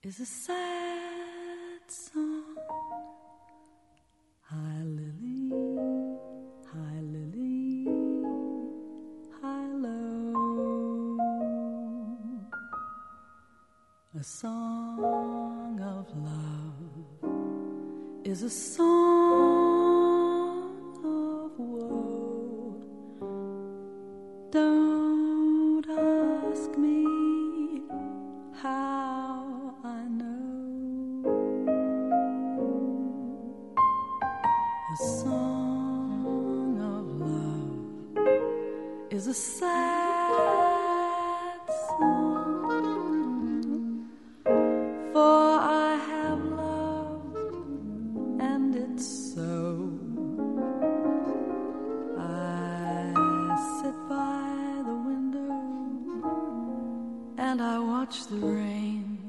is a sad song. Hi, Lily, hi, Lily, hi-lo. A song of love is a song of woe. Don't ask me how I know. A song of love is a sad song, for I have loved and it's so. I sit by the window and I watch the rain